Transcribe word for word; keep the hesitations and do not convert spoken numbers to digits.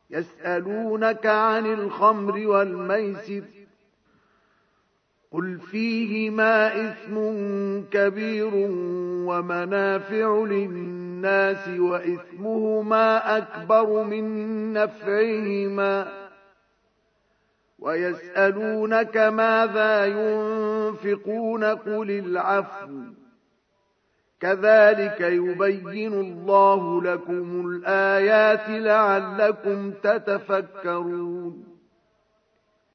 يسألونك عن الخمر والميسر قل فيهما إثم كبير ومنافع للناس وإثمهما أكبر من نفعهما ويسألونك ماذا ينفقون قل العفو كذلك يبين الله لكم الآيات لعلكم تتفكرون